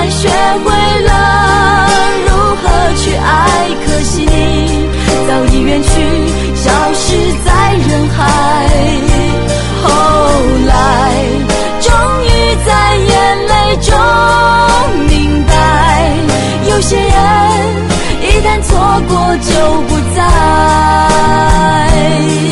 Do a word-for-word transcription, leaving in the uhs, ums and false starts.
慢学会了如何去爱，可惜你早已远去，消失在人海。后来终于在眼泪中明白，有些人一旦错过就不再。